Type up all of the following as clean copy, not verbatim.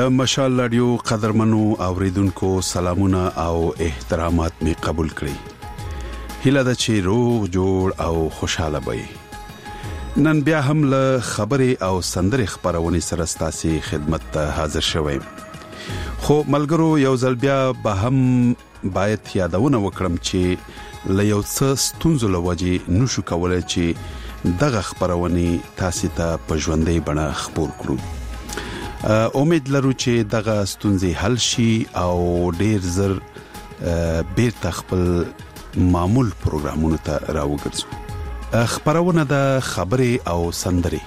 د مشال رادیو قدرمنو اوریدونکو سلامونه او احترامات می قبول کړئ. هیله ده چې روغ جوړ او خوشاله وئ. نن بیا هم له خبرې او سندرې خبرونه سره ستاسو خدمت ته حاضر شوم. خو ملګرو یو ځل بیا به هم باید یادونه وکړم چې له یو څه ستونزو لوجې نشو کولای چې دغه خبرونه تاسو ته په ژوندۍ بڼه خبر کړو. امید لرو چې دغه ستونزې حل شي او ډیر زر بیرته خپل معمول پروګرامونو ته راوګرځو. خبرونه د خبرې او سندرې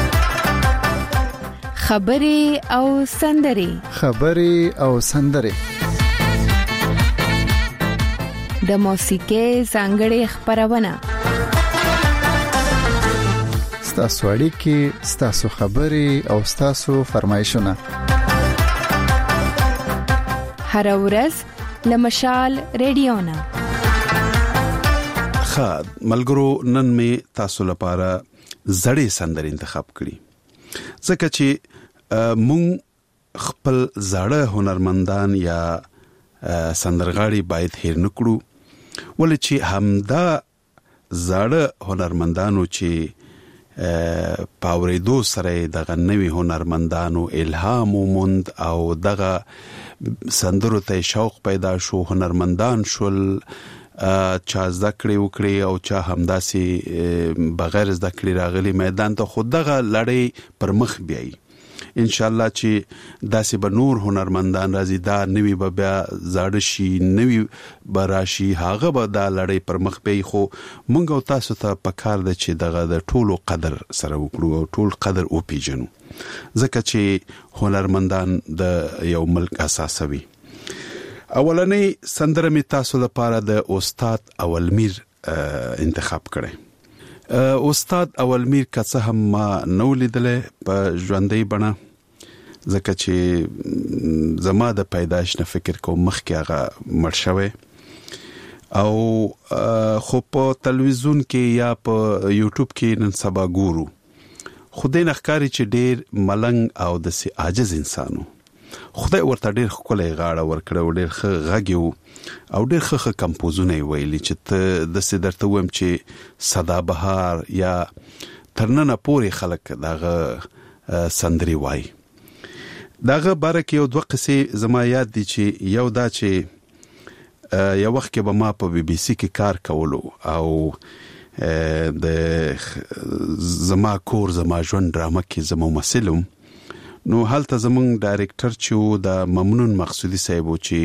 د موسیقي څنګه خبرونه ستاسو اړیکې، ستاسو خبرې او ستاسو فرمایشونه هر ورځ لمشال رادیو نه. خاد ملګرو نن می تاسو لپاره زړې سندرې انتخاب کړې ځکه چې مونږ خپل زړه هنرمندان یا سندرغاړي باید هیر نکړو، ولې چې همدا زړه هنرمندانو چې پاوریدو سره دغه نوی هنرمندانو الهام وموند او دغه سندرو ته شوق پیدا شو، هنرمندان شول، چا زده کړې وکړي او چا همداسي بغیر زده کړې راغلي میدان ته. خود دغه لړۍ پر مخ بیایي ان شاء الله چې داسې به نور هنرمندان راځي، دا نوی به بیا زاړه شي، نوی به راشي، هغه به دا لړۍ پر مخ بیایي. خو مونږ او تاسو ته پکار ده چې دغه د ټولو قدر سره وکړو او ټول قدر وپیژنو، ځکه چې هنرمندان د یو ملک اساسوي. اولنې سندره می تاسو لپاره د استاد اولمیر انتخاب کړی. استاد اولمیر کڅه هم ما نو لیدله په ژوندۍ بڼه، ځکه چې زما د پیدایش نه فکر کوم مخکې هغه مړ شوی او خو په تلویزیون کې یا په یوټیوب کې نن سبا ګورو. خدای نخکاری چې ډیر ملنګ او د سي عاجز انسانو، خدای ورته ډیر خپل غاړه ورکړو، ډیر غږیو او ډیر ښه کمپوزونه ویلي چې د سدرته ویم چې صدا بهار یا ترننه پوري خلک دغه سندري وای. دغه بارک یو دوه قصې زما یاد دي چې یو دا چې یو وخت کې به ما په بي بي سي کې کار کولو او د زما کور زما ژوند ډرامه کې زما ممثلم، نو هلته زمونږ ډایرکټر چې د ممنون مقصودی صاحب چې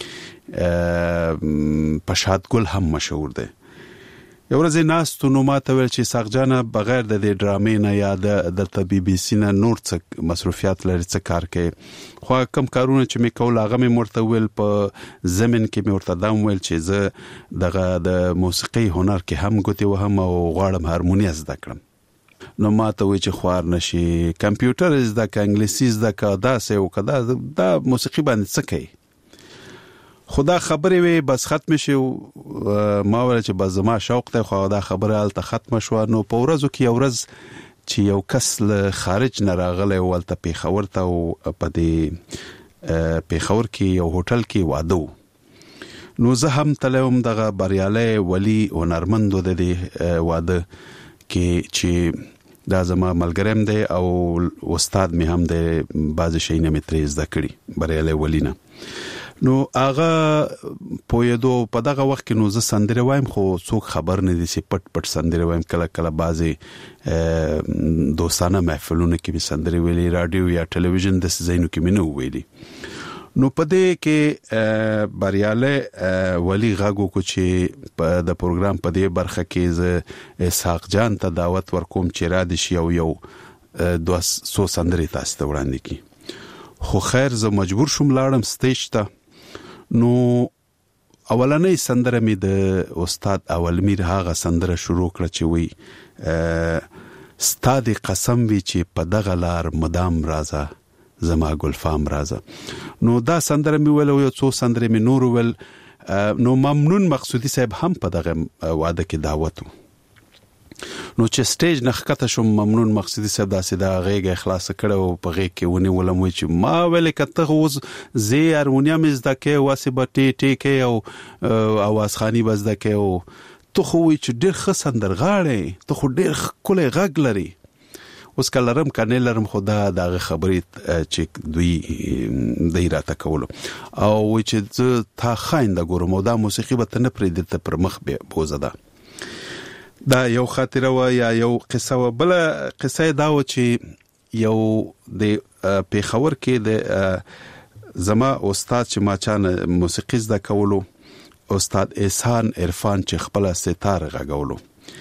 پشاد ګل هم مشهور دی، یو ورځ ناستو نو ماته ویل چې ساغجانه بغیر د دې ډرامې نه یا د بي بي سي نه نور څه مصروفیات لري څه کار کوي. خو کم کارونه چې مې کول هغه مې مرته ویل په زمين کې مې ورته دام ویل چې زه دغه د موسیقي هنر کې هم ګوتې وهم او غواړم هارمونی زده کړم. نو ماته وی چې خوار نشي، کمپیوټر زده کا، انګلیسي زده کا، دا څه او کدا دا موسیقي باندې څه کوي. خدا خبرې وي بس ختم شي. ما ویل چې بس زما شوق ته خو دا خبره الته ختم شو. نو په ورځو کې یو ورځ چې یو کس له خارج نه راغلی ولته پیښور ته او په دې پیښور کې یو هوټل کې واده و. نو زه هم تلم دغه بریاله ولی هنرمند د دې واده کې چې دا زما ملګریم دی او استاد می هم دی، بعض شي نه مترې زده کړی بریاله ولینا. نو هغه پویدو په دغه وخت کې نو زه سندره وایم، خو څوک خبر نه دي چې پټ پټ سندره وایم. کله کله بعضي دوستانه محفلونه کې به سندره ویلي، رادیو یا ټلویزیون د زینو کې مینه ویلي. نو پدې کې بریاله ولی غاګو کو چې د پروګرام په دې برخه کې ز اسحاق جان ته دعوت ورکوم چې را دي شي او یو 200 سندري تاسو ته وړاندې کی. خو خیر زه مجبور شوم لاړم سټیج ته. نو اولنې سندره می د استاد اولمیر هغه سندره شروع کړه چې وی ستاد قسم وی چې په دغه لار مدام رازه زما ګلفام رازه. نو دا سندره می ویل او یو څو سندره می نور ول. نو ممنون مقصودی صاحب هم په دغه واده کې دعوت. نو چې سټیج نخکته شم ممنون مقصدی صاحب داسې دا غیږه خلاص کړو په غیږ کې ونی ولم چې ما ویل کته اوس زی هارمونیم زده کې واسه بټی ټی کې او اواز خانی بس ده کې او ته خو چې ډېر ښه سندرغاړی ته خو ډېر ښکلی غږ لري اوس که لرم که نه لرم خو دا دغه خبرې چې دوی راته کولو او وایي چې زه تا خاینده ګورم او دا موسیقي به ته نه پرېږدې ته پر مخ بوزه ده دا یو خاطره وه یا یو قصه وه بله قصه یې دا وه چې یو د پېښور کې د زما استاد چې ما چانه موسیقي زده کولو استاد احسان عرفان چې خپل ستار غږولو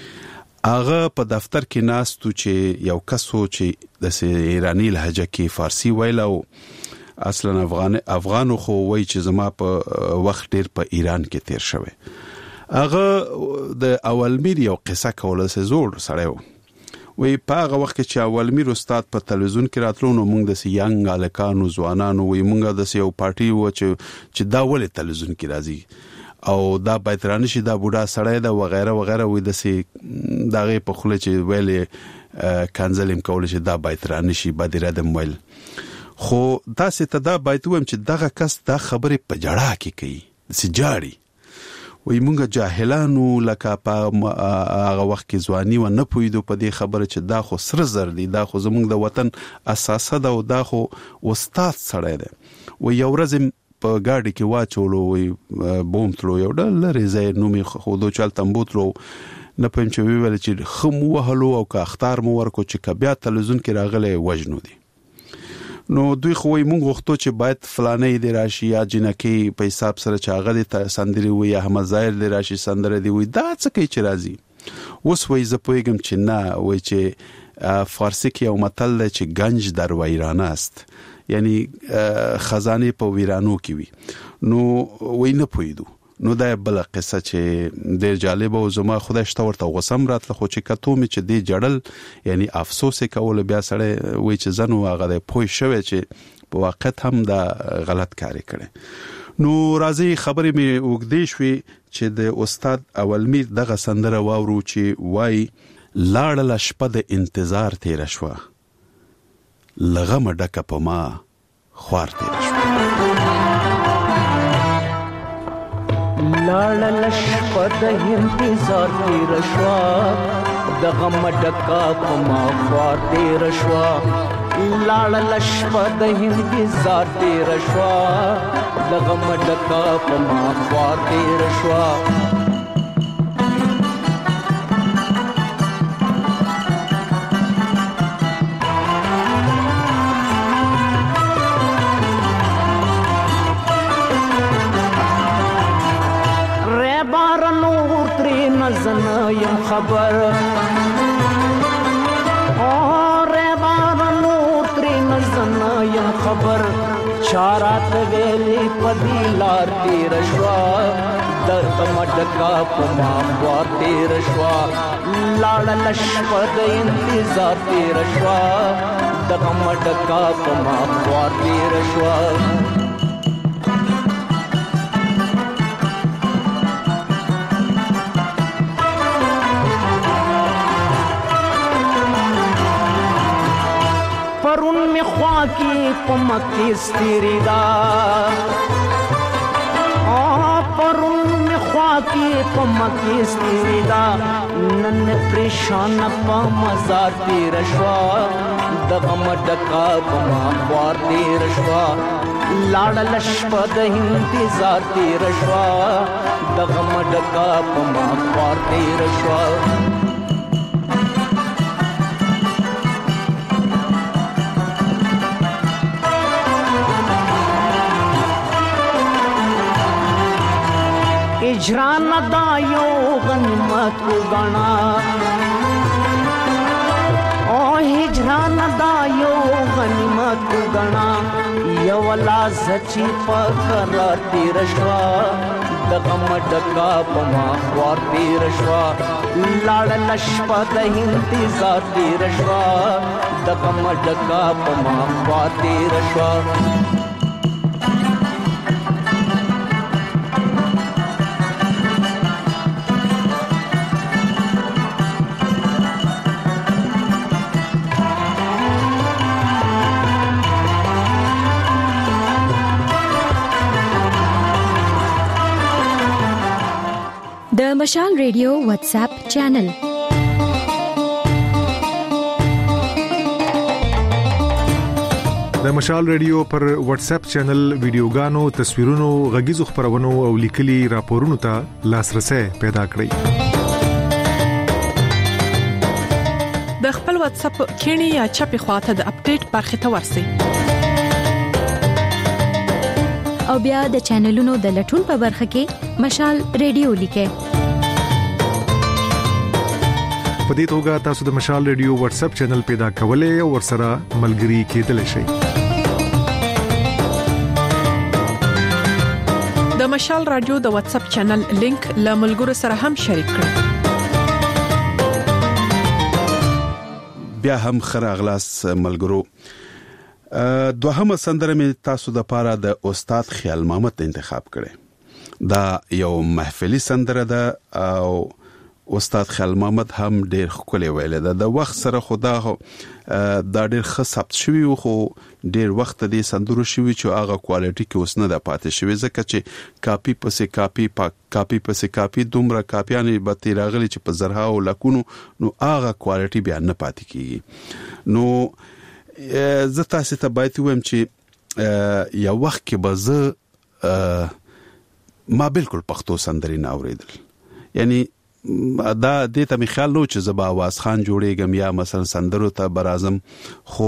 هغه په دفتر کې ناستو چې یو کسو چې د ایرانی لهجه کې فارسی ویل او اصلا افغانو خو وای چې زما په وخت ډیر په ایران کې تیر شوی هغه د اولمیر یو قصه کوله سه زوړ سره وي په هغه وخت چې اولمیر استاد په تلویزیون کې راتلو نو موږ د یانګ الکانو ځوانانو وي موږ د یو پارټي و چې دا ولې تلویزیون کې راځي او دا بیترانی شي دا بوډا سړی دا وغیرہ وغیرہ وې د سي دغه په خله چې ویلې کانزلم کول چې دا بیترانی شي بدره د مویل خو دا سه ته دا بیتوم چې دغه کس دا خبره په جړه کې کوي سجاړي وې مونږ جاهلانو لکه په هغه وخت کې ځواني و نه پویدو په دې خبره چې دا خو سر زر دي دا خو زمونږ د وطن اساسه ده او دا خو استاد سړی ده و یو ورځ په ګاډي کې واچولو وي بوم تلو یو ډل لري زې نومي خودو چل تمبوتلو نه پم چې ویل چې خم وهلو او کا اختار مو ورکو چې کبیا تلویزیون کې راغله وجنو دي نو دوی خو مونږ غوښتو چې باید فلانه دی راشي یا جنکی په حساب سره چاغه دي سندري وي یا احمد ظاهر دی راشي سندره دی وي دا څه کوي چې راځي اوس وای ز پویګم چې نه وای چې فارسی کې یو متل دی چې گنج در ویرانه است یعنی خزانه په ویرانو کې وي نو وای نه پویدو نو دا بل قصه چې ډیر جالب او زما خدای شته ورته غوسم راتله خو چې کتو می چې دی جړل یعنی افسوس کول بیا سره وای چې زنو هغه د پوي شوی چې په واقعیت هم دا غلط کاری کړي نو راځي خبرې می وګدې شوې چې د استاد اولمیر دغه سندره واورو چې وای لاړه شپه د انتظار تیر شوه لغم ډکه په ما خوار تیر شوه لاړه شپه د انتظار تیر شوه د غم ډکه په ما خوار تیر شوه لاړه شپه د انتظار تیر شوه د غم ډکه په ما خوار تیر شوه یم خبر اور بار نور تری نزن یم خبر چارات ویلی پدی لار تیر شوا درد مډکا پما خوار تیر شوا لاړ لشپد انتظار تیر شوا دغ مډکا پما خوار تیر شوا پرون می خوا کی پمکی ستری دا پرون می خوا کی پمکی ستری دا نن پریشان پا مزار تیر شوا دغم ډکا پما خوار تیر شوا لاړ لشپه د انتظار تیر شوا دغم ډکا پما خوار تیر شوا اجران دا یو غنیمت کو غنا او هجران دا یو غنیمت کو غنا یو لاز چی پکر تیر شوا دغم ډکا پما خوار تیر شوا لاړ لشپه د انتظار تیر شوا دغم ډکا پما خوار تیر شوا د مشال ریډیو واتس اپ چینل. د مشال ریډیو پر واتس اپ چینل ویډیوګانو، تصویرونو، غږیزو خبرونو او لیکلي راپورونو ته لاسرسي پیدا کړئ. د خپل واتس اپ کینی یا چپی خواته د اپډیټ برخه ته ورسی او بیا د چینلونو د لټون په برخه کې مشال ریډیو لیکه. په دې توګه تاسو د مشال ریډیو واتس اپ چینل پیدا کولای او ورسره ملګري کېدلی شئ. د مشال رادیو د واتس اپ چینل لینک له ملګرو سره هم شریک کړئ. بیا هم خراغلاس ملګرو. دوهمه سندره می تاسو د پاره د استاد خیال محمد انتخاب کړي. دا یو محفلي سندره ده او استاد خیال محمد هم ډیر ښکلی ویل ده. د وخت سره خدا دا ډیر ښه ثبت شوی او خو ډیر وخت دې سندرو شوی چې هغه کوالټي کې اوس نه د پاتې شوی، ځکه چې کاپی پسې کاپی دومره کاپیانې به تیراغلي چې په زرها او لکونو نو هغه کوالټي بیا نه پاتې کیږي. نو زه تاسو ته باید وایم چې یو وخت کې به زه ما بالکل پښتو سندرې نه اوریدل، یعنی دا دې ته می خیال نو چې زبا आवाज خان جوړېږم یا مثلا سندرو ته برازم، خو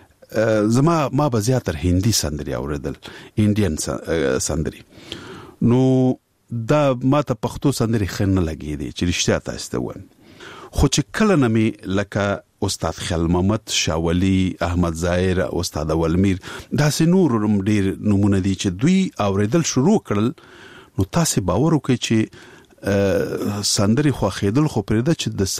ما به زیاتره هندي سندرې اوریدل، انډین سندرې. نو دا ما ته پښتو سندرې خنه لګېدې چې رښتیا تاسو ته وایم. خو چې کله نمي لکه استاد خیال محمد، شاولی، احمد ظاهر، استاد اولمیر، داسې نور ډیر نمونه دي چې دوی اوریدل شروع کړل، نو تاسو باور وکړئ چې سندري خو خېدل خو پرېده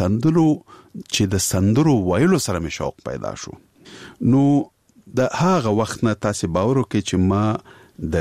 چې د سندرو وایلو سره مې شوق پیدا شو. نو د هغه وخت نه تاسو باور وکړئ چې ما د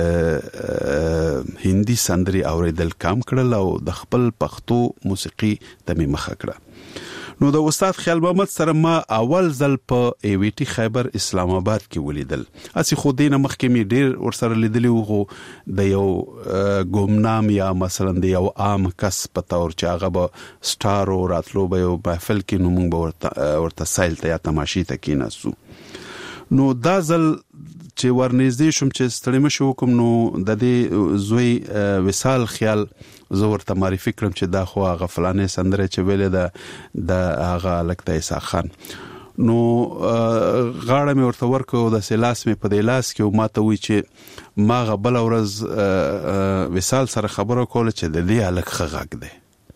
هندي سندري اوریدل کم کړل او د خپل پښتو موسیقي ته مې مخه کړه. نو د استاد خیال محمد سره ما اول ځل په ای وی ټی خیبر اسلام آباد کې ولیدل. اسی خو دینه مخکې می ډیر ورسره لیدلی وو د یو ګمنام یا مثلا د یو عام کس په تور چې هغه به سټار او راتلو به یو محفل کې نو موږ ورته سایل ته یا تماشې ته کېناستو. نو دا ځل چې ورنږدې شم چې ستړی مشو کوم، نو د دې زوی وصال خیال زه ورته معرفي کړم چې دا خو هغه فلانه سندره چې ویلې ده د هغه لکته عیسی خان. نو غاړه مې ورته ورکو د سلاس مې په دې لاس کې او ماته وی چې ما غبل ورځ وصال سره خبرو کوله چې د دې الک خغاګ ده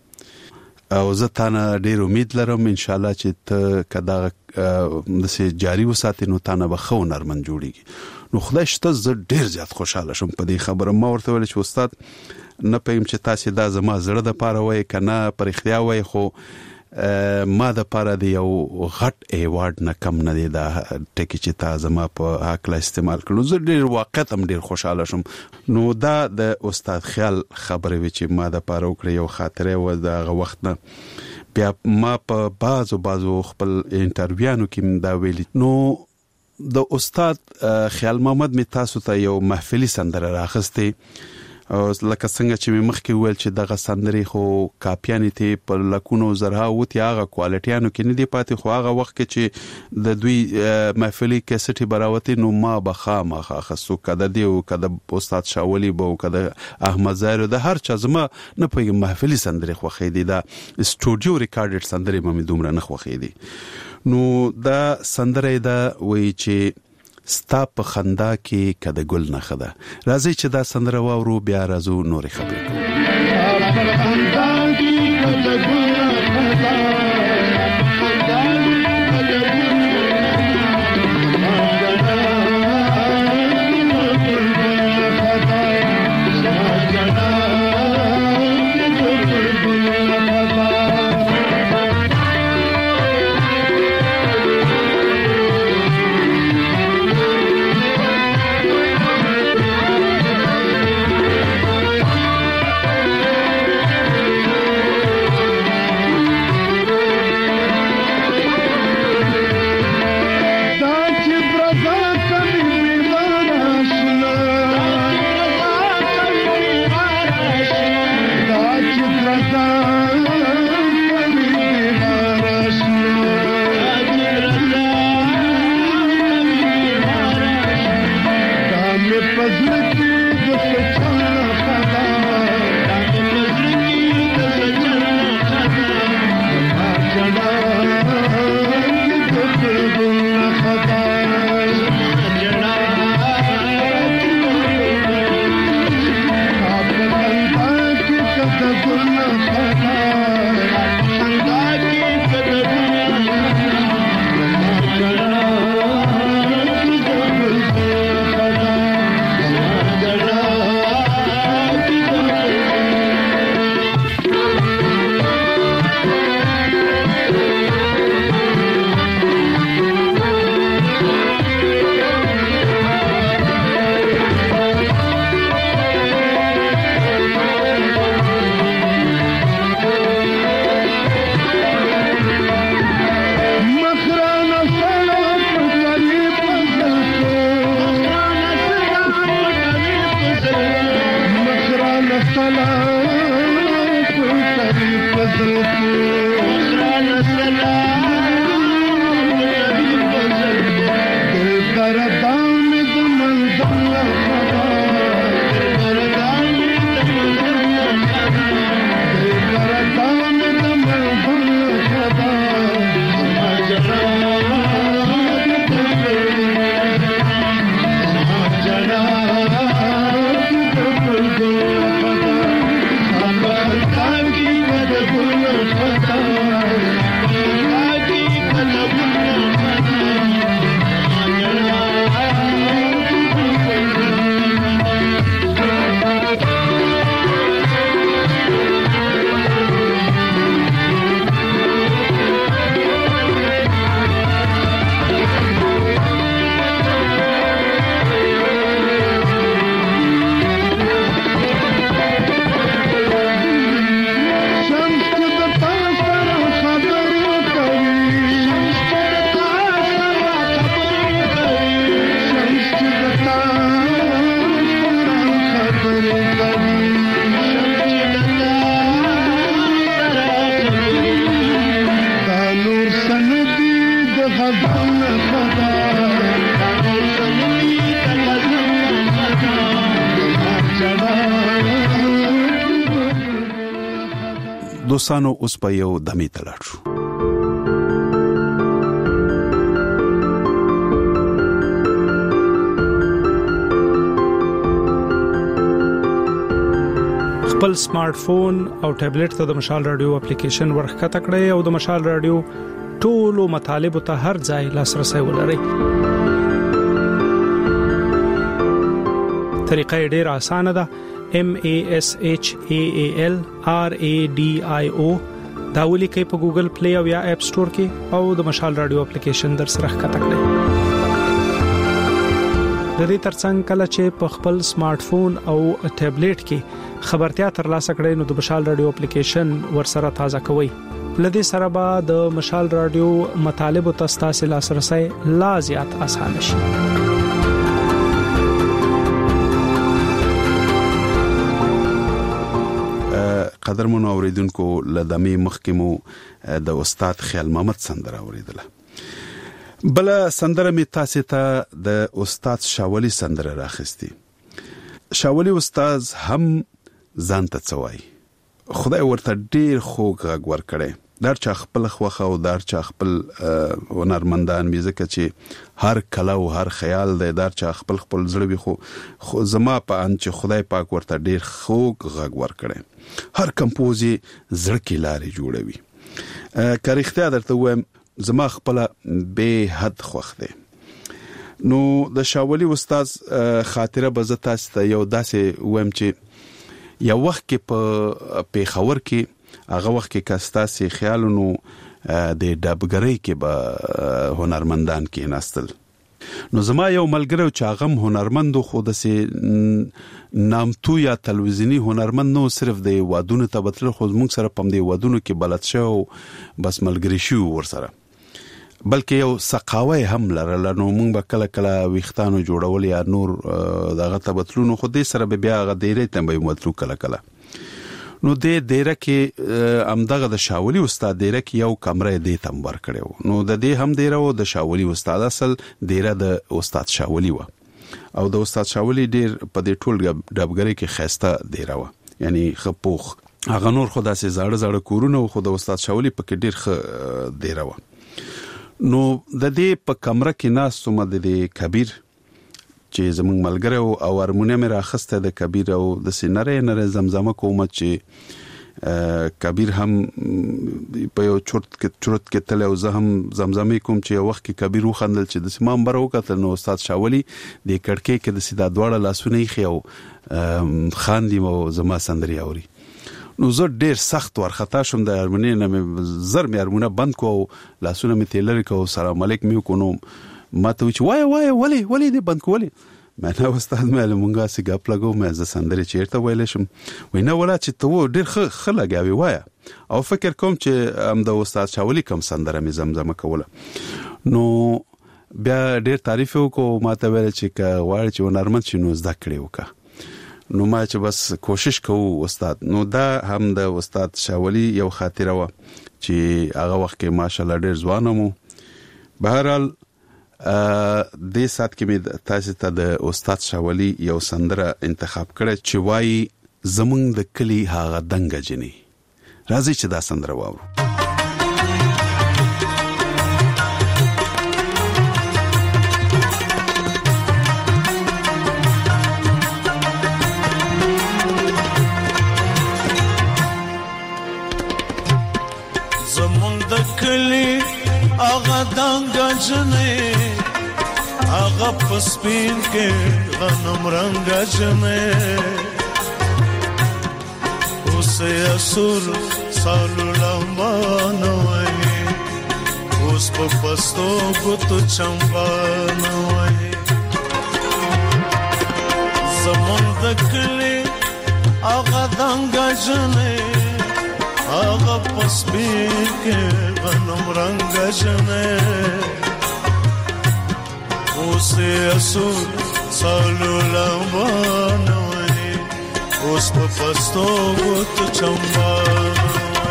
او زه تانه ډیر امید لرم ان شاء الله چې ته کدا د سي جاری وساتې نو تانه به خو نرمن جوړیږي. نو خدای شته زه ډیر زیات خوشاله شم په دې خبره. ما ورته ویل چې استاد نه پېم چې تاسو دا زما زړه د پاره وای کنه پر اختیار وای، خو ما د پاره دی یو غټ ایوارډ نه کم نه دی دا ټکی چې تاسو ما په حق لا استعمال کړو. زه ډیر واقعا هم ډیر خوشاله شم. نو دا د استاد خیال خبره وی چې ما د پاره وکړ یو خاطره و د وخت نه. بیا ما په بازو خپل انټرویوانو کې دا ویلي. نو د استاد خیال محمد می تاسو ته یو محفلي سندره راخسته او لکه څنګه چې مخکې ویل چې دغه سندري خو کاپیانې ته په لکونو زرها وتی هغه کوالټیانو کې نه دی پاتې، خو هغه وخت کې چې د دوی محفلي کیسټي براوتی نو ما بخامه خاصو کده دی او کده استاد شاولی بو کده احمد ظاهر د هر چا زما نه په محفلي سندري خو خېدی دا سټوډیو ریکارډډ سندري مې دومره نه خو خېدی. نو دا سندره دا وی چې ستا په خندا کې کده ګل نه خده. راځي چې دا سندره واورو بیا راځو نورې خبرې کوو. دوستانو اوس په یو دمې تلاړ شو. خپل سمارټ فون او ټابلیټ ته د مشال رادیو اپلیکیشن ورخته کړئ او د مشال رادیو ټولو مطالب ته هر ځای لاسرسي ولرئ. طریقه ډېره اسانه ده. MASHAALRADIO دا ولیکئ په ګوګل پلی او یا اپ سٹور کې او د مشال رادیو اپلیکیشن در سره ښکته کړئ. د دې ترڅنګ کله چې په خپل سمارټ فون او ټابلیټ کې خبرتیا ترلاسه کړئ نو د مشال رادیو اپلیکیشن ورسره تازه کوئ. لدې سره به د مشال رادیو مطالب او تاسو لاسرسي لا زیات اسانه شي. قدرمنو اوریدونکو لدمه مخکمو د استاد خیال محمد سندره اوریدله. بل سندره می تاسو ته د استاد شاولی سندره راخستی. شاولی استاد هم ځان ته څوای. خدای ورته ډیر خوږ غږ ورکړي. در چا خپل خوخه او در چا خپل هنرمندان میزکه چې هر کله او هر خیال دی در چا خپل زړه خو زما په ان چې خدای پاک ورته ډیر خوږ غږ ورکړي. هر کمپوزي زړه کې لارې جوړوي. کاریختیا درته وایم زما خپل به حد خوښ دی. نو د شاولی استاد خاطره بزتا است یو داسې وایم چې یو وخت کې په پیښور کې هغه وخت کې کاستاسي خیالونو د دبګری کې به هنرمندان کې ناستل. نو زما یو ملګری چې هغه هنرمند خو د سي نامتو یا تلویزیونی هنرمند نو صرف د وادونو ته بتل خو موږ سره پم دی وادونو کې بلد شو بس ملګری شو ورسره بلکې یو سقاوي هم لرل. نو موږ به کله کله ویختانو جوړول یا نور دغه ته بتلونو خو دې سره بیا غ ډیرې تم به مطلب کله کله. نو د دیره کې امدغه د شاولي استاد دیره کې یو کمره دې تم ور کړو. نو د دې هم دیره او د شاولي استاد اصل دیره د استاد شاولي و او د استاد شاولي ډیر په دې ټول ډبګری کې خسته دیره و، یعنی خپوخ هغه نور خدا سي زړه کورونه خو د استاد شاولي په کې ډیر دیره و. نو د دې په کمره کې ناس سم د کبیر چې زمونږ ملګری او هارمونیم راخسته د کبیر او د سینره زمزمه کومه چې کبیر هم په یو چرت کې تل او زه هم زمزمه کوم چې یو وخت کې کبیر وخندل چې د سیمام برو کتل. نو استاد شاولي د کړکۍ کې د سیدا دواړه لاسونه یې خيو خاندي او زما سندري اوري. نو زه ډیر سخت ورختا شوم د هارمونی نه زر مې هارمونه بند کو لاسونه مې تلر کو سلام علیک مې کو. نو ماته وای ولی دې بند کولی مې نه استاد مې مونږه سي ګپ لګو مې ز سندري چیرته ویل شم وینا ولا چې ته ډیر خلګاوي وای او فکر کوم چې ام د استاد شاولي کوم سندره مې زمزمه کوله. نو بیا ډیر تعریف وکړو ماته ویل چې غواړي چې ونرمن شنو زده کړی وکړه. نو ما چې بس کوشش کوو استاد. نو دا هم د استاد شاولي یو خاطره و چې هغه وخت کې ماشالله ډیر ځوان مو. بهرحال د سات کې مې تاسو ته د استاد شاولي یو سندره انتخاب کړه چې وای زمونږ د کلی هغه دنګ جنې. راځي چې دا سندره واورو. آغا دانگا جنے آغا پسپین کے غنم رنگا جنے اسے اسور سالو لامانوئی اس پا پستو گتو چمبانوئی زمان دکلی آغا دانگا جنے آغا پسپین کے غنم رنگ جنے اسے اسود سالو لامانوئی اس پا پستو گت چمبانوئی.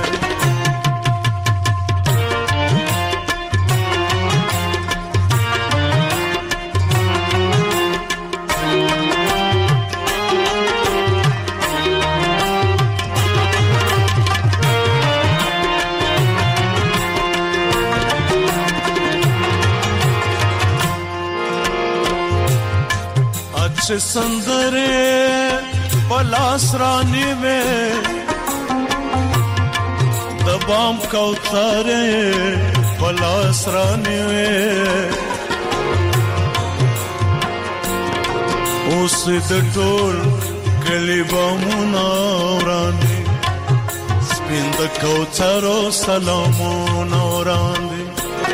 اچھے سندرے پلاس رانی میں دبام کوتارے پلاس رانی میں اس دٹول کلی بامونا رانی سپند کوتارو سلامونا رانی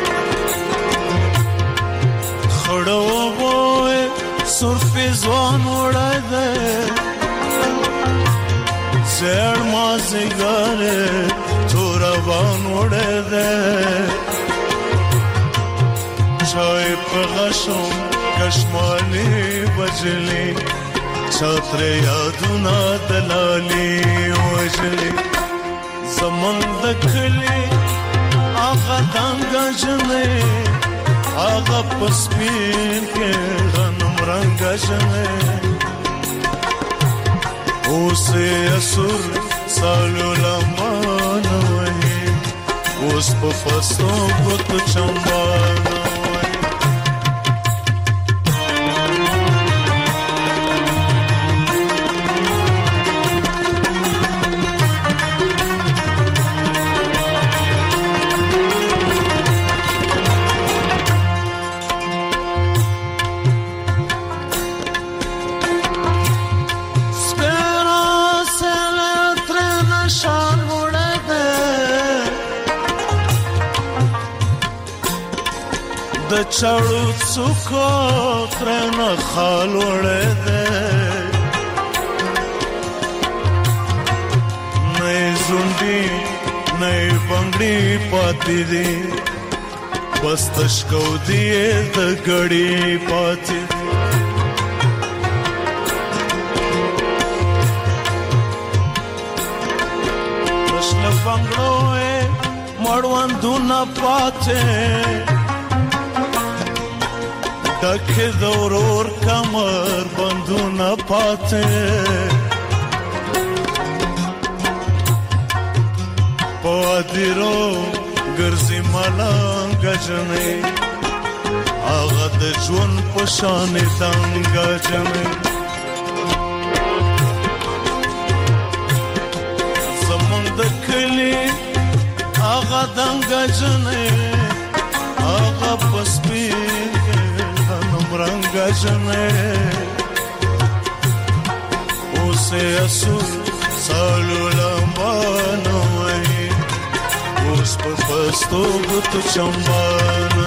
خڑو بوئے سرفی زوان وڑای دے زیر مازگارے تورا بان وڑای دے چای پغشم کشمالی بجلی چاتر یادونا دلالی وجلی زمان دکلی آغا دانگا جنے آغا پسپین کے غنم رنگ جنے اسے اسر سالو لامانوئی اس پا پستو گت چمبانوئی. د چړو څوکو ترنه خال وړې ده نه زوندي نه بنگړي پاتې دي بس تشکو دی د ګړې پاتې شنه بنگلو مړوندونه پاتې ډکې د ورور کمر بندونه پاتې په وادیرو ګرځي ملنګ جنې هغه د ژوند په شانې دنګ جنې زمونږ د کلي هغه دنګ جنې هغه په سپین غنم رنګ جنې اوسې اسور سالو لمبانو اوس په پستو ګوتو چمبانو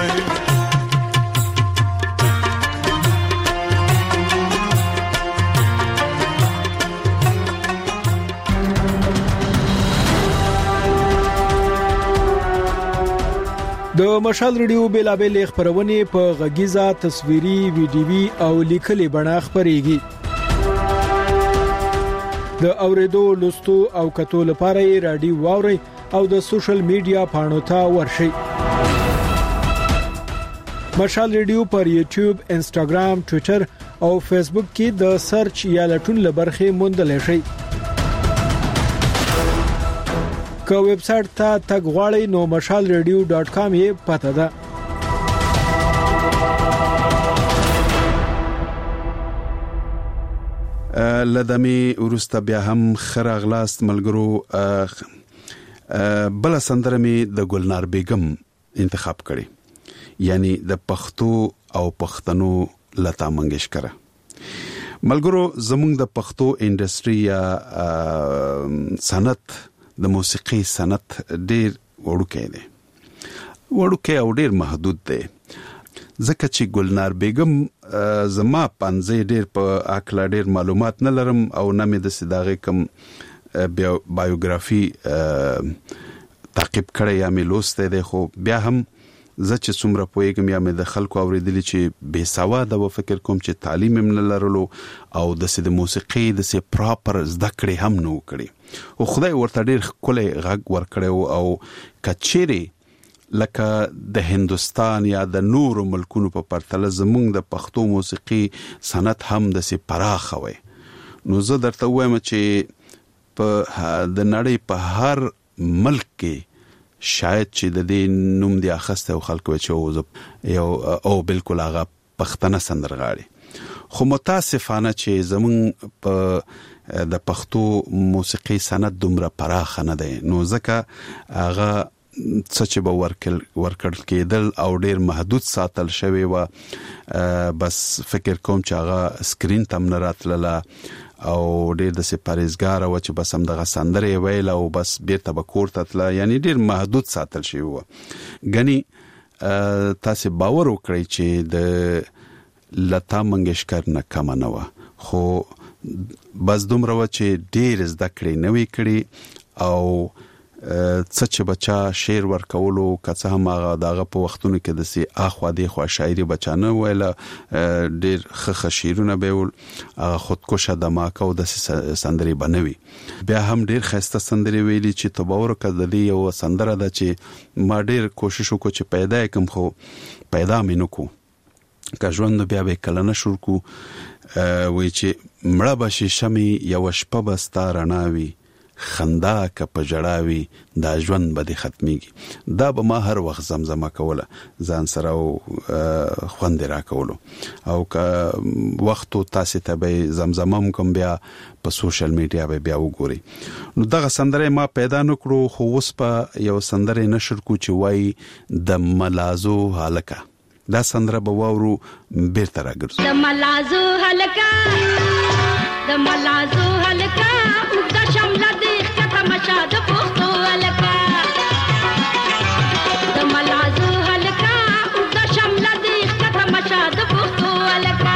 د مشال ریډیو بیلابل خبرونه په غږیزه تصویري ویډیوي او لیکلي بڼه خبريږي د اوریدو لوستو او کتو لپاره رادیو واوري او د سوشل میډیا پاڼو ته ورشي مشال ریډیو پر یوټیوب، انستګرام، ټوئیټر او فیسبوک کې د سرچ یا لټون لبرخه موندل شي که ویب سټ ته تګ غواړئ نو mashalradio.com یې پته ده لدمي ورسته بیا هم خراغلاست ملګرو بل سندره می د ګلنار بیگم انتخاب کړي یعنی د پښتو او پښتنو لتا منګیشکر ملګرو زموږ د پښتو انډستری یا صنعت د موسیقي صنعت ډیر وړوکی او ډیر محدود دی ځکه چې ګلنار بیگم زما پنځه ډیر په اکلا ډیر معلومات نه لرم او نه مې د صداغه کم بایوګرافي تعقیب کړی یا مې لوسته دی خو بیا هم زه چې څومره پوهیږم یا مې د خلکو اوریدلی چې بے سواده و فکر کوم چې تعلیم هم نه لرلو او د موسیقي د پراپر زده کړې هم نه وکړي او خدای ورته ډیر کله غږ ورکړو او کچيري لکه د هندستان یا د نورو ملکونو په پرتله زموږ د پښتو موسیقي صنعت هم د پراخه وي نو زه درته وایم چې په د نړۍ په هر ملک کې شاید چې د دې نوم دی اخسته او خلکو چې یو او بالکل هغه پښتنه سندرغاړي خو متاسفانه چې زمون په د پښتو موسیقي صنعت دومره پراخه نه دی نو ځکه هغه څه به ورکړل کېدل او ډیر محدود ساتل شوی و بس فکر کوم چې هغه سکرین تم نه راتله او ډیر د سپارېزګار او چې بس هم د غسندرې ویل او بس بیرته به کور ته تله یعنی ډیر محدود ساتل شوی و غني تاسو باور وکړئ چې د لتا منګیشکر نه کم نه و خو بس دومره و چې ډیر زده کړې نوې کړې او څه چې بچا شعر ورکولو کڅه هم هغه دغه په وختونو کې د سي اخوا دی خو شاعري بچانه ویل ډیر خخ شعرونه به ول خودکشه دماکه او د سندري بنوي بیا هم ډیر خسته سندري ویلي چې تباور کړه دی یو سندره ده چې ما ډیر کوشش وکړ چې پیدا کم خو پیدا مینو کو که ژوند بیا به کله نشور کو وای چې مړه بشي شمي یو شپه بستا رڼاوي خندا که په جړاوي دا ژوند به ختميږي دا به ما هر وخت زمزمه کوله ځان سره خوند را کولو او که وخت تاسو ته به زمزمه کوم بیا په سوشل میډیا به بیا وګوري نو دغه سندره ما پیدا نکړو خو اوس په یو سندره نشر کو چې وای د ملازو هلکه دا سندره به وورو بیرته راګرځو د ملازو هلکه د شمله دې کته مشاد پوښتو هلکه د ملازو هلکه د شمله دې کته مشاد پوښتو هلکه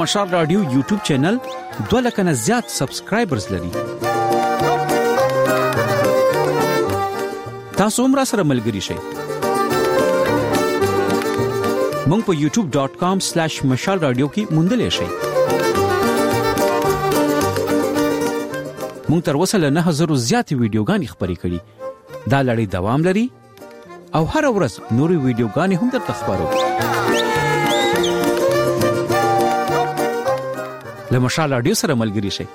مشال رادیو یوټیوب چینل 2 نه زیات سبسکرایبرز لري. تاسو هم راسره ملګري شئ. مونږ په youtube.com/mashalradio کې موندلې شئ. مونږ تر اوسه له 9000 زیاتې ویډیوګانې خپرې کړې. دا لړۍ دوام لري او هر ورځ نورې ویډیوګانې هم درته خپرو. له مشال رادیو سره ملګري شئ.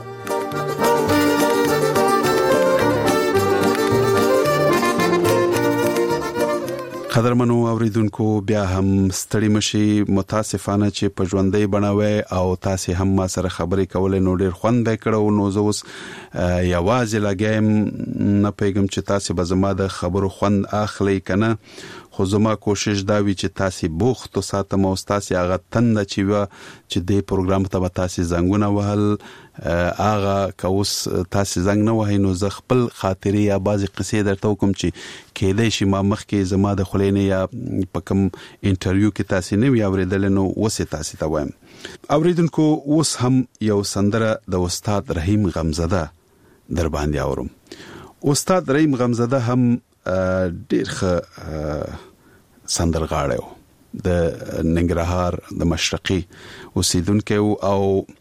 قدرمنو اوریدونکو بیا هم ستړي مشي. متاسفانه چې په ژوندۍ بڼوي او تاسو هم ما سره خبرې کولې نو ډېر خوند به کړو. نو زه اوس یوازې لګیم نه پیغام چې تاسو به زما د خبرو خوند اخلي کنه. خو زما کوشش دا وی چې تاسو بوخت او ساتم او تاسو هغه تند چې د پروګرام ته تاسو زنګونه وهل هغه کوس تاسو زنګ نه وهي. نو زه خپل خاطرې یا بعضی قصې درته کوم چې کېدای شي ما مخکې زما د خلینې یا په کوم انټرویو کې تاسو نه وی اوریدل نو وسه تاسو ته وایم. اوریدونکو اوس هم یو سندره د استاد رحیم غمزده در باندې اورم. استاد رحیم غمزده هم ډېر ښه سندرغاړی و. د ننګرهار د مشرقي اوسیدونکی او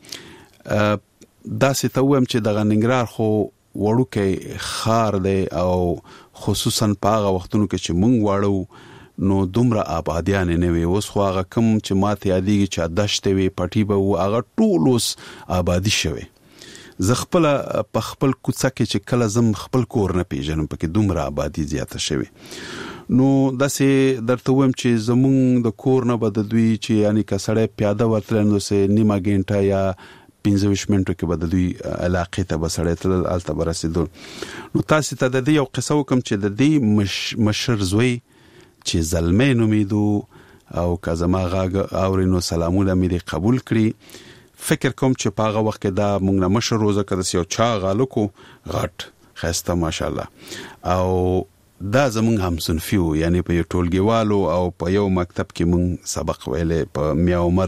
داسې ته وایم چې د ننګرهار خو وړوکی ښار دی او خصوصا په هغه وختونو کې چې مونږ واړو نو دومره آبادیان نه وي. اوس خو هغه کم چې ماته یادېږي چې دشت وي پټي به و هغه ټول اوس آبادی شوی. زه خپل په خپل کوڅه کې چې کله زم خپل کور نه پیژنم پکې دومره آبادی زیاته شوی. نو داسې درته وایم چې زمونږ د کور نه به د دوی چې یعنی کسړې پیاده ورتل نو سه نیمه غنټه یا 15 منټو کې به د دوی علاقې ته بسړې تل الته برسېدل. نو تاسو ته د دې یو قصه وکم چې د دې مشر زوی چې زلمې نومیدو او کزما غاګ اورینو سلامونه مې قبول کړی. فکر کوم چې په هغه وخت کې دا مونږ نه مشر روزه کړه یو چا غالکو غټ خسته ماشاءالله او دا زمونږ هم صنفیو یعنی په یو ټولګیوالو او په یو مکتب کې مونږ سبق ویلې په میا عمر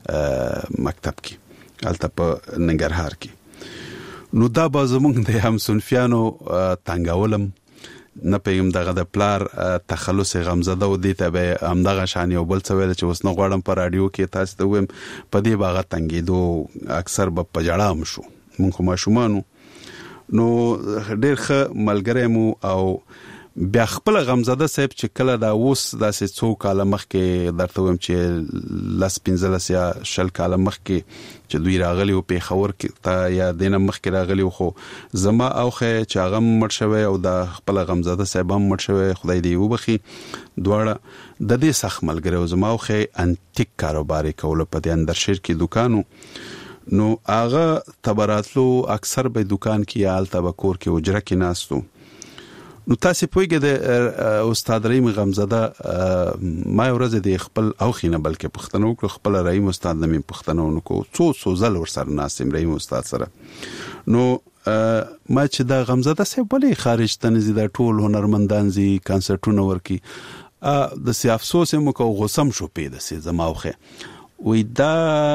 مکتب کې الته په ننګرهار کې. نو دا به زمونږ د هم صنفیانو تنګولم نه پېم دغه د پلار تخلص غمزده و دي ته به هم دغه شان یو بل څه ویل چې اوس نو غواړم په رادیو کې تاسو ته ویم په دې باغ تنګېدو اکثر به پجړام شو مونږ ما شومانو. نو ډېر ښه ملګری مو او بیا خپل غمزده صاحب چې کله دا اوس داسې څو کاله مخکې درته ویم چې لاس 15 یا 10 کاله مخکې چې دوی راغلي او په خور کې تا یا دینه مخکې راغلي خو زما اوخه چې هغه مړ شوی او دا خپل غمزده صاحب هم مړ شوی خدای دې وبخي. دواړه د دې سخت ملګری او زما اوخه انټیک کاروبار کول په دې اندر شهر کې دکانو. نو هغه تبراتلو اکثر به دکان کې یا الته بکور کې اجره کې ناستو. نو تاسو پوهیږئ د استاد رحیم غمزده ما ورځ د خپل اوخینه بلکې پښتنو کو خپل رحیم استاد نمې پښتنو کو څو زل ور سره ناسم رحیم استاد سره. نو ما چې دا غمزده سه بلې خارج تنزي د ټول هنرمندان زی کنسرټونه ورکی د سی افسوس مو کو غوسم شو پیدا سي زماوخه وې دا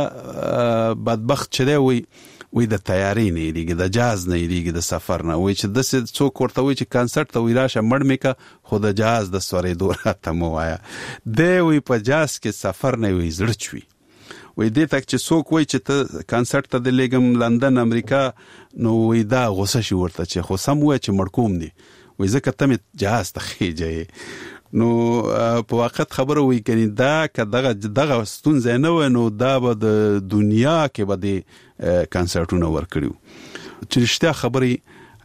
بدبخت چره وې د تیاری نه دیګه د جاز نه دیګه د سفر نه وې چې د څوک ورته وې چې کنسرت ته وې راشه مړ میکا خو د جاز د سورې دوره ته مو وایا د وې په جاز کې سفر نه وې زړچوي وې دې تک چې څوک وې چې ته کنسرت ته د لګم لندن امریکا نو وې دا غوسه شي ورته چې خو سم وې چې مړکوم دي وې ځکه ته جاز ته خېجې. نو په وخت خبره وی کني دا دغه ستونزه نه و نو دا به د دنیا کې به د کنسرټونه ورکړو چې رښتیا خبري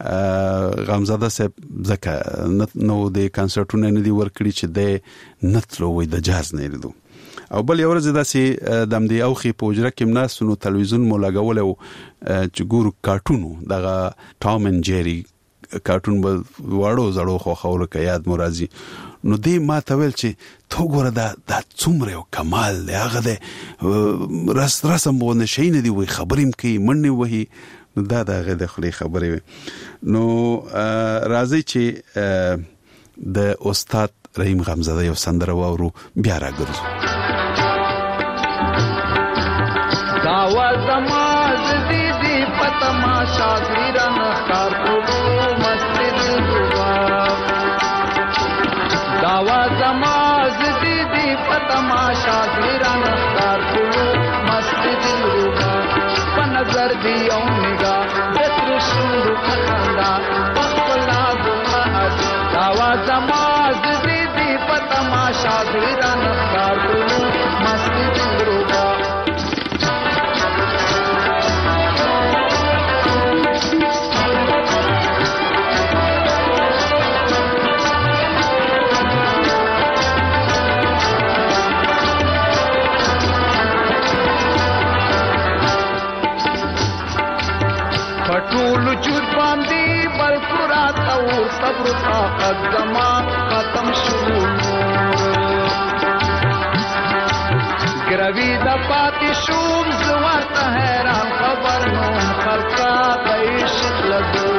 غمزده صاحب ځکه نو د کنسرټونه نه دی ورکړي چې د نتلو وې د جاز نه لیدو. او بل یو ورځ داسې دم دی اوخي پوجره کې ناس نو تلویزیون مو لګول او چې ګورو کارټونو دغه ټام اند جيري کارټون به واړو زړو خو خور کې یاد مرাজি. نو دی ما ته ویل چې تو ګوره دا څومره یو کمال دی هغه د رسم باندې شي نه دی وي خبرېم کوي مننه وਹੀ نو دا هغه د خلی خبرې. نو راځي چې د استاد رحیم غمزده یو سندره واورو بیا راګرځو. زردی او نگاه دتر شروع پخندا پخلا دماغ داوا زماز دی پتماشا زیران کارو مستی دروبا پټول جود باندې بل پورا تور صبر طاقت زما ختم شو ګروي د پاتې شوم زورته حیران خبر نو خلقا دیش لګو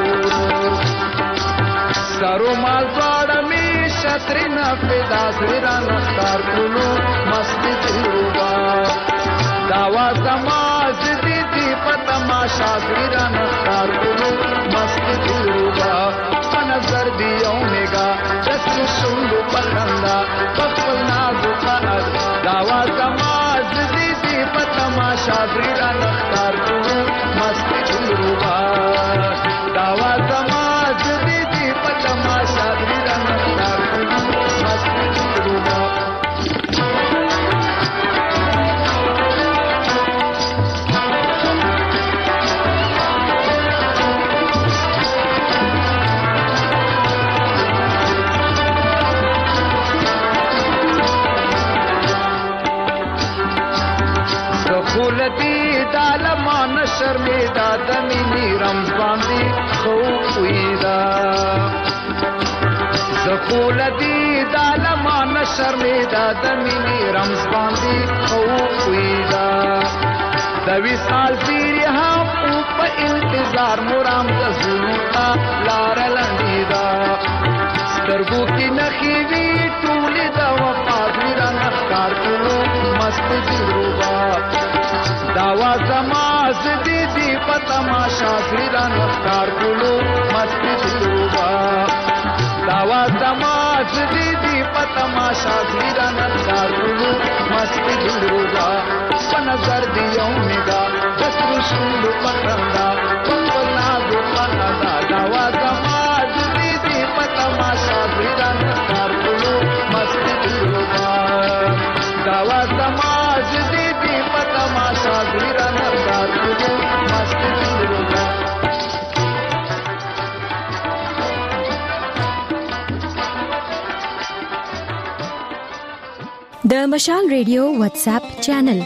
سارو مال باړ می شترنا پیدا زیران کار کولو مستی تروبا داوا زما زدي پتماشا زیران کار کولو مستی تروبا نظر دی او نگاه دست شلو پخندا پخپل نازو خانر داوا زما زدی پتماشا زیران کار کولو مستی تروبا داوا زما زدی پتماشا زیران کار کولو مستی تروبا خولتی دالمان شرمیدا دمینی رمزباندی خویدا زخولتی دالمان شرمیدا دمینی رمزباندی خویدا دوی سال زیری هم اوپا انتظار مرام دزولتا لار لندیدا سترگو کی نخیوی تولی دا وفادی را نخکار کلو مست دروبا داوا زما زدی پتماشا زیران کار کولو مستی دروبا داوا زما زدی پتماشا زیران کار کولو مستی دروبا نظر دی او نگاه دستر شلو پخندا پخپلا دو خاندا داوا زما زدی پتماشا زیران کار کولو مستی دروبا داوا زما زدی پتماشا زیران کار کولو مستی دروبا د مشال ریډیو واتس اپ چینل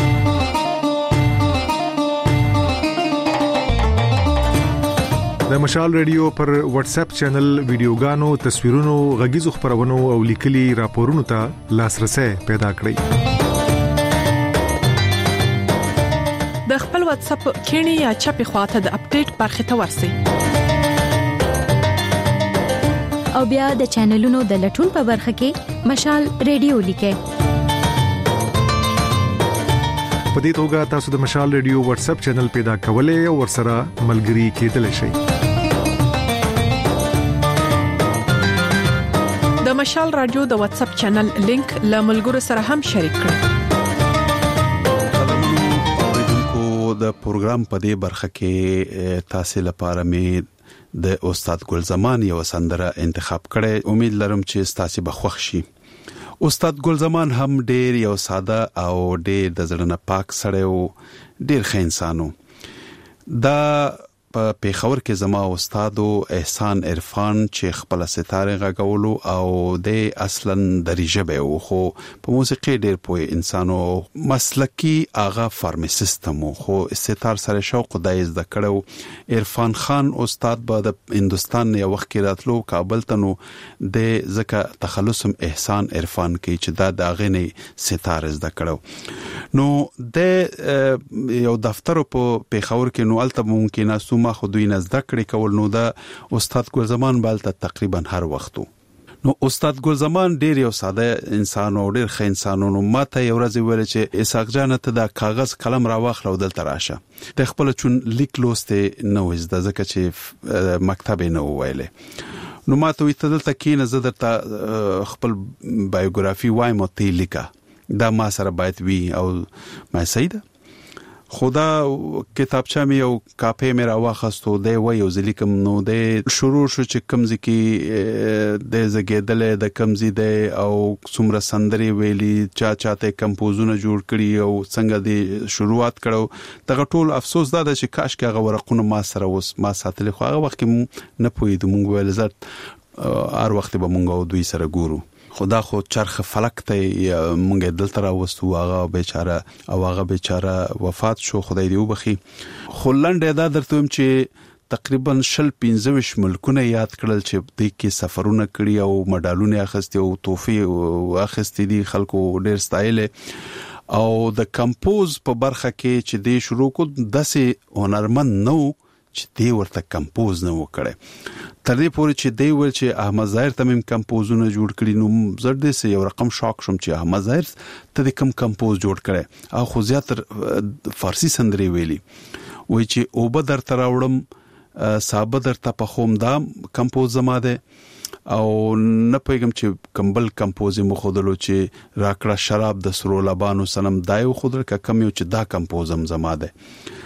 د مشال ریډیو پر واتس اپ چینل ویډیوګانو تصویرونو غږیزو خبرونو او لیکلي راپورونو ته لاسرسي پیدا کړئ د خپل واتس اپ کینی یا چپی خواته د اپډیټ برخه ته ورسئ او بیا د چینلونو د لټون په برخه کې مشال ریډیو لیکه په دې توګه تاسو د مشال ریډیو واتس اپ چینل پیدا کولای او ورسره ملګري کېدلی شئ د مشال رادیو د واتس اپ چینل لینک له ملګرو سره هم شریک کړئ د پروګرام په دې برخه کې تاسو لپاره مې د استاد ګلزمان یو سندره انتخاب کړې امید لرم چې تاسو به خوښ شي استاد ګلزمان هم ډېر یو ساده او ډېر د زړه نه پاک سړی او ډېر ښه انسانو دا په پیښور کې زما استاد احسان عرفان چې خپل ستاره غاغولو او د اصلا دریجه او خو په موسیقي ډېر پوهه انسانو مسلکی اغا فارماسیستم خو ستار سره شوق دایز د کړو عرفان خان استاد به د هندستان یو وخت کې راتلو کابل ته نو د زکه تخلصم احسان عرفان کې چې دا داغنه ستاره زده کړو نو د یو دفتر په پیښور کې نو الته ممکن است ما خو دوی نزد کړی کول نو دا استاد ګلزمان بالته تقریبا هر وختو نو استاد ګلزمان ډیر یو ساده انسان او ډیر ښه انسان نو ماته یو ورځ ویل چې اسحاق جان ته دا کاغذ قلم را واخلو دلته راشه د خپل چون لیک لوسته نو زده ځکه چې مکتب نه ویلې نو ماته وی ته دلته کې نه زده ته خپل بایوګرافي وایم او ته لیکه دا ما سره باید وی او ما سیده خدا کتابچه مې یو کاپی مې راواخستو دی و یو ځلی کوم نو د شروع شو چې کمزې کې د زګیدل د کمزې د او څومره سندري ویلي چاته کمپوزونه جوړ کړي او څنګه د شروعات کړو دغه ټول افسوس دا چې کاش کې هغه ورقونه ما سره اوس ما ساتل خو هغه وخت کې نه پوهیدم موږ ول زړه هر وخت به موږ دوی سره ګورو خدا خو چرخ فلک ته مونږه دلته راوستو هغه بیچاره وفات شو خدای دې وبخي خو لنډه دا درته ویم چې تقریبا 15 ملکونه یاد کړل چې د کې سفرونه کړی او مډالونه اخیستي او توفی اخیستي دي خلکو ډېر ستایل او د کمپوز په برخه کې چې د شروع کو داسې هنرمند نو چې دی ورته کمپوز نه وکړي تر دې پورې چې دی ول چې احمد ظاهر تمیم کمپوزونه جوړ کړي نو زړه دې سه یو رقم شاک شوم چې احمد ظاهر ته د کمپوز جوړ کړي او خو زیاتر فارسی سندري ویلي وای چې او به در تراوړم صاحب در ته په خوم دا کمپوز زما ده او نه پېګم چې کمبل کمپوز مو خودلو چې راکړه شراب د سرو لبانو سنم دایو خودل کم یو چې دا کمپوزم زما ده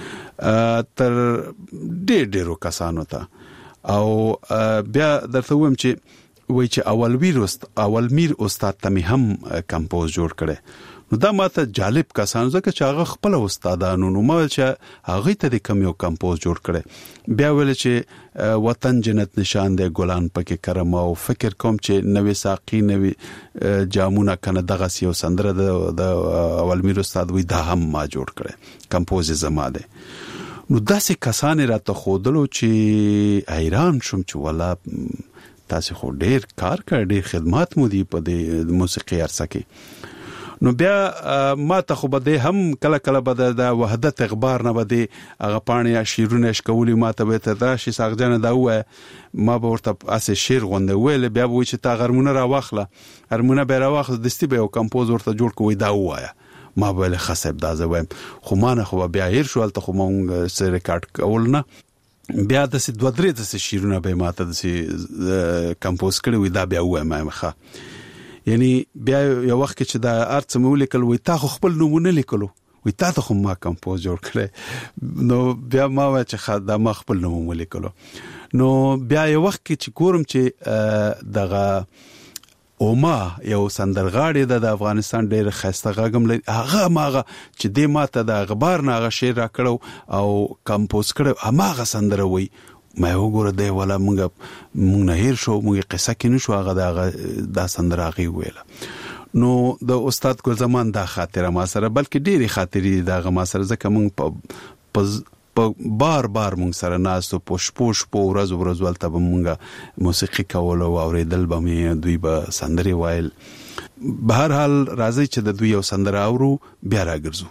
تر ډېرو کسانو ته او بیا درته ویم چې وای چې اول میر استاد ته هم کمپوز جوړ کړي نو دا ماته جالب کسان زکه چې هغه خپل استادانو نو مال چې هغه ته د کم یو کمپوز جوړ کړي بیا ول چې وطن جنت نشان دی ګلان پکې کرم او فکر کوم چې نوې ساقي نوې جامونه کنه دغه یو سندره د اول میر استاد وی دا هم ما جوړ کړي کمپوز زما ده نو داسې کسان راته خودلو چې حیران شوم چې ولا تاسو خو ډیر کار کړ ډیر خدمات مو دي په د موسیقي ارسه کې نو بیا ما ته خو بده هم کله کله بده د وحدت اخبار نه بده هغه پانی شیرونه شکولي ما ته به ته راشي ساغجن دا و ما به ورته اسه شیر غونډه ویل بیا و چې تا غرمونه را واخله هرمونه به را واخله دستی به یو کمپوز ورته جوړ کوی دا وایا ما به له خصب دا زویم خو ما نه خو بیا هیر شو الته خو مونږ سره ریکارډ کول نه بیا د سې دوه درې د شیرونه به ماته د سې کمپوز کړی وي دا بیا وایم ما یعنی بیا یو وخت چې دا ارڅ مو لیکل وي تا خپل نمونه لیکلو وي تا ته خو ما کمپوز جوړ کړی نو بیا ما و چې دا ما خپل نمونه لیکلو نو بیا یو وخت چې ګورم چې دغه اوما یو سندرغاړي د افغانستان ډېر خسته غږم لري هغه ماغه چې د ماته د غبار نه غ شعر را کړو او کمپوز کړو هغه سندره وي ما وګوره دی ولا مونږ نه هیر شو مونږ قصه کې نشو هغه د سندره غي ویل نو د استاد ګل زمان دا خاطره ما سره بلکې ډېری خاطرې دا ما سره ځکه مونږ بار مونږ سره ناسو پوش په ورځ ولته به مونږه موسیقي کول او اوریدل به مې دوی به سندري وایل بهر حال راځي چې د دوی یو سندره اورو بیا راګرځو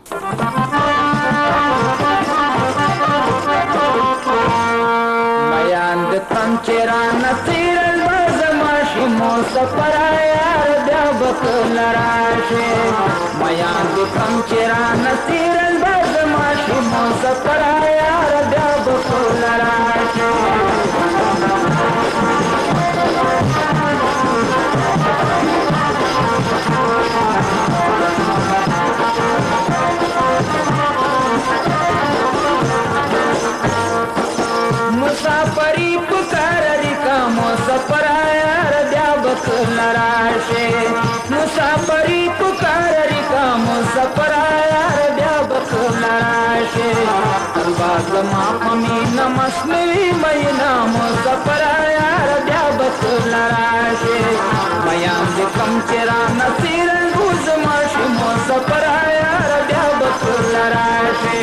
میان د پنچرا نصیر البزماشي مو سفر یار بیا بکل راشه میان د پنچرا نصیر البزماشي مو سفر یار بیا بکل راشه مسافری پکار ریکا مسافر یار بیا بکل راشه مسافری پکار ریکا مسافر یار بیا بکل راشه الباز ما قمی نمسنوی مینا مسافر یار بیا بکل راشه میان دکم چرا نصیر البوز ماشی مسافر یار بیا بکل راشه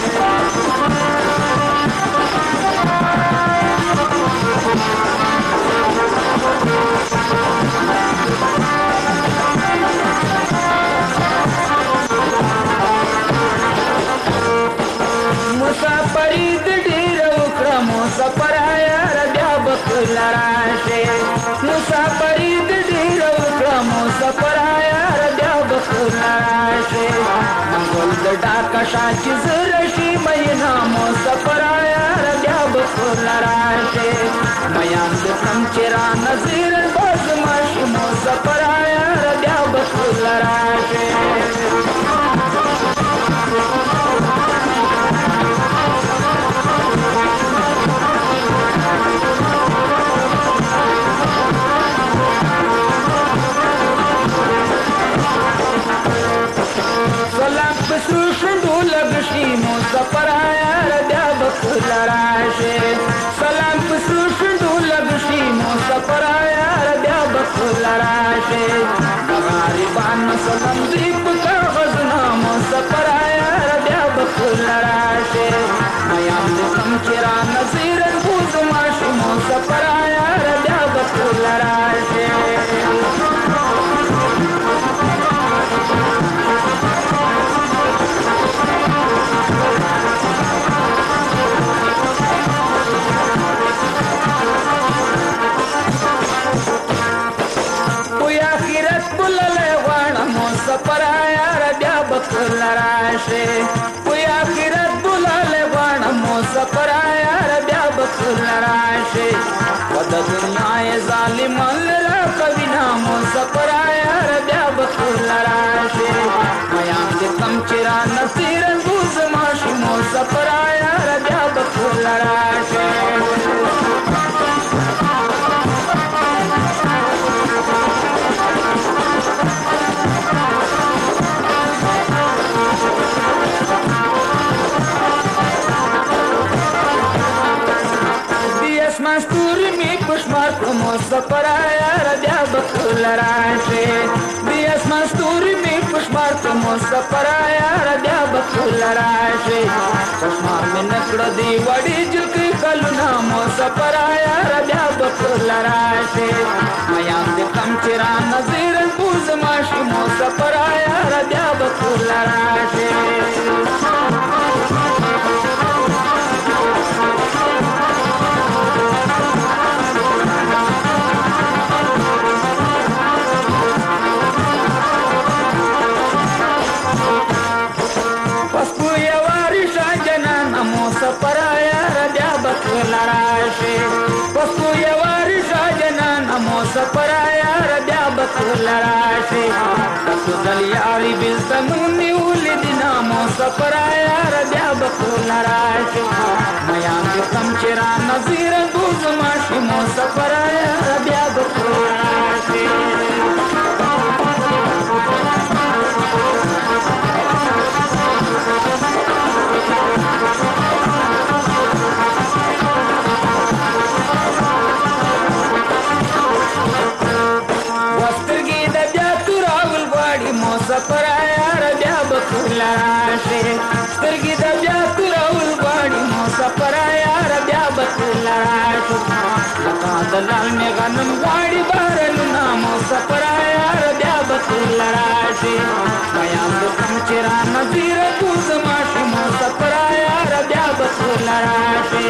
مسافری د ډیر وکړه مسافر یار بیا بکل راشه مسافری د ډیر وکړه مسافر یار بیا بکل راشه منګل د ډاکا شاچ زرشي مینا مسافر یار بیا بکل راشه میان د کم چرا نظیر باز ماشي مسافر یار بیا بکل راشه چرا نظیر بوز ماشمو سفر آیا ربیا بکل راشه کوئی آخرت بللے غوانمو سفر آیا ربیا بکل راشه کوئی آخرت بللے غوانمو سفر آیا ربیا بکل راشه ود دنیا ظالمان لرا قوینا مو سفر آیا ربیا بکل راشه میان دې کم چرا نصیر بوز ماشي مو سفر آیا ربیا بکل راشه مستوری می پشمار کمو سفر آیا ربیا بکل راشه دیس مستوری می پشمار کمو سفر آیا ربیا بکل راشه پشمار می نکڑ دی وڑی جلکی کلونا مو سفر آیا ربیا بکل راشه میان دی کم چرا نظیر بوز ماشی مو سفر آیا ربیا بکل راشه سفر آیا ربیا بکل راشه پسو یواری شاجنان امو سفر آیا ربیا بکل راشه پسو دلیاری بلتنونی اولی دینا مو سفر آیا ربیا بکل راشه میان کم چرا نظیر دوز ماشی مو سفر آیا ربیا بکل راشه سفر آیا ربیا بکل راشه سترګې د بیا تراول غواړي مو سفر آیا ربیا بکل راشه لکه دلال می غنم غواړي بارلونه مو سفر آیا ربیا بکل راشه بیان د کم چرا نظیر بوز ماشي مو سفر آیا ربیا بکل راشه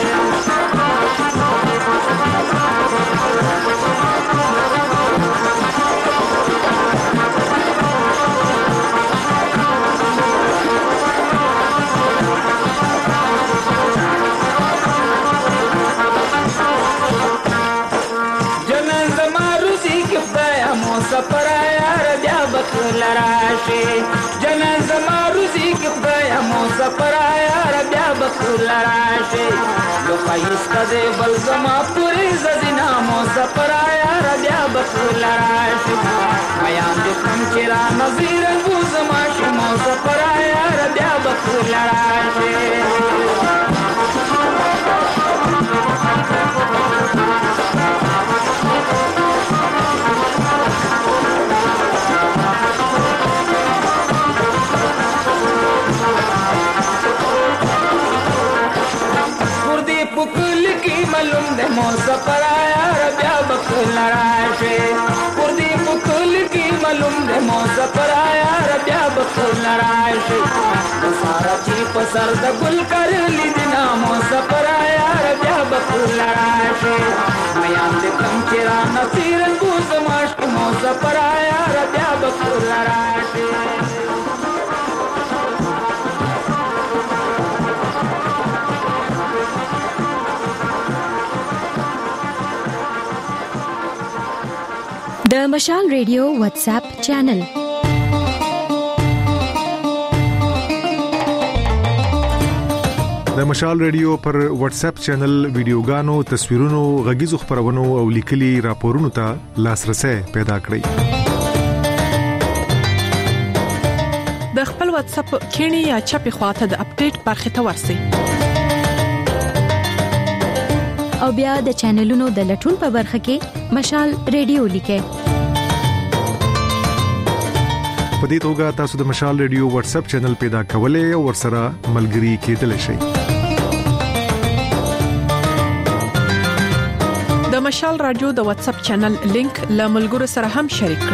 سفر آیا ربیا بکل راشه جنن زما روزی کی خدای مو سفر آیا ربیا بکل راشه لو پایس کده بل زما پوری زینا مو سفر آیا ربیا بکل راشه میان دې کم چرا نظیر بوز ماشي مو سفر آیا ربیا بکل راشه پکل کی معلوم دے مو سفر آیا ربیا بکل راشه پردی پکل کی معلوم دے مو سفر آیا ربیا بکل راشه سارا چی پسر د گل کر لیدنا مو سفر آیا ربیا بکل راشه میان دې کم چرا نصیر بوز ماشي مو سفر آیا ربیا بکل راشه د مشال ریډیو واتس اپ چینل د مشال ریډیو پر واتس اپ چینل ویډیوګانو تصویرونو غږیزو خبرونو او لیکلي راپورونو ته لاسرسي پیدا کړئ د خپل واتس اپ کینی یا چپی خواته د اپډیټ برخه ته ورسئ او بیا د چینلونو د لټون په برخه کې مشال ریډیو لیکه په دې توګه تاسو د مشال ریډیو واتس اپ چینل پیدا کولای او ورسره ملګري کېدلی شئ مشال رادیو د واتس اپ چینل لینک له ملګرو سره هم شریک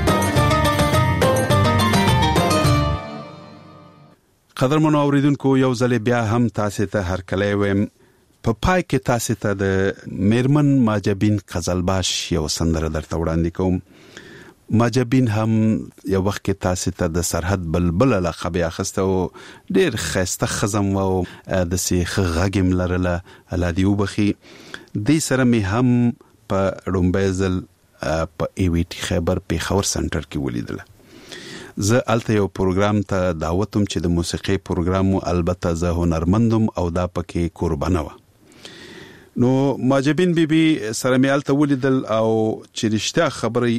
کړئ. قدرمنو اوریدونکو یو ځل بیا هم تاسو ته هرکلی ویم. په پای کې تاسو ته د میرمن ماجبین قزلباش یو سندره درته وړاندې کوم. ماجبین هم یو وخت کې تاسو ته د سرحد بلبل لقب اخیسته او ډیر خسته خزم او د سیخ غږم لرله الادی وبخي. د سره می هم په رومبېزل په ای وی ټی خیبر پیښور سنټر کې ولیدله. زه الته یو پروګرام ته دعوتم چې د موسیقي پروګرام البته زه هنرمندم او دا پکې قربانه و. نو ماجبین بیبي سره می الته ولیدل او چې رښتیا خبرې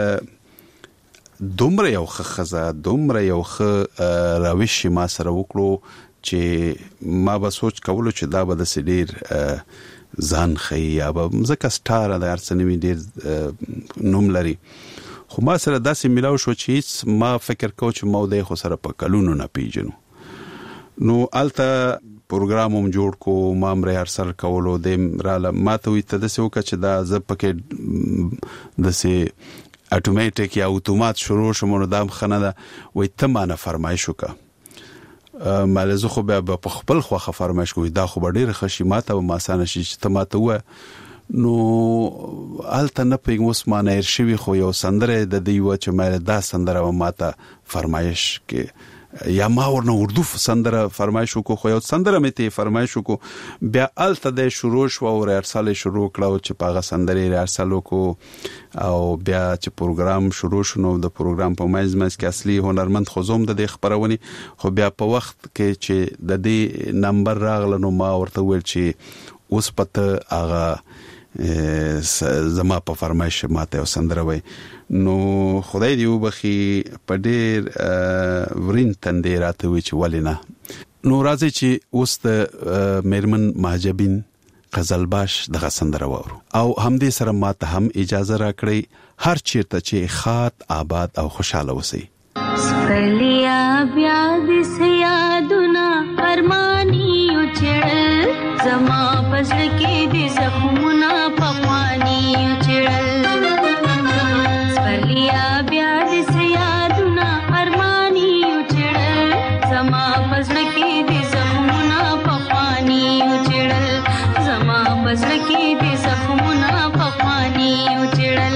دومره یو خزه دومره یو راويش ما سره وکړو چې ما به سوچ کولو چې دا به د سډیر ځان خي یا به مزه کستار د ارسنوي ډیر نوم لري. خو ما سره داسې ملاو شو چې ما فکر کو چې مو د خو سره په کلونو نه پیژنو. نو الته پروګرام هم جوړ کو ما مر ارسل کولو د راله ماته وي ته د سو کچ دا ز پکې د سي اتوماتیک یا اتومات شروع شمو دام خنه دا وي ته ما نه فرمایش وکا مالزه خو به په خپل خوخه فرمایش کوي دا خو ډیر خشي ماته ما سانه شي ته ماته و. نو الته نه پیګ مسمانه ارشوي خو یو سندره د دیو چې مې دا سندره ماته فرمایش کې یا ما ورنه اردو سندره فرمایش کو خو یو سندره مې ته فرمایش کو بیا الته د شروع شو او ارسال شروع کړو چې پاغه سندره ارسال کو او بیا چې پروګرام شروع شنو د پروګرام په مېزمس کې اصلي هنرمند خوزوم د خبرونی خو بیا په وخت کې چې د دې نمبر راغله نو ما ورته ویل چې اوس پته هغه زما په فرمایش ماته او سندره وای. نو خدای دی وبخي په ډیر ورین تندې راته وی چې ولینا. نو راځي چې اوس د میرمن ماجبین قزلباش دغه سندره وورو او هم دې سره ماته هم اجازه راکړي هر چیرته چې خاط آباد او خوشاله وسی. سپلیا بیا د سیادونه فرمانی چړل زما پس کې دې زخمونه پخوانی چړل. سپلیا بیا د سیادونه فرمانی چړل زما پس کې دې زخمونه پخوانی چړل زما پس کې دې زخمونه پخوانی چړل.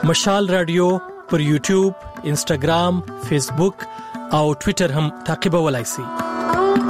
مشال رادیو پر یوټیوب، انسټاګرام، فیسبوک او ټوئیټر هم تعقیبولای شئ.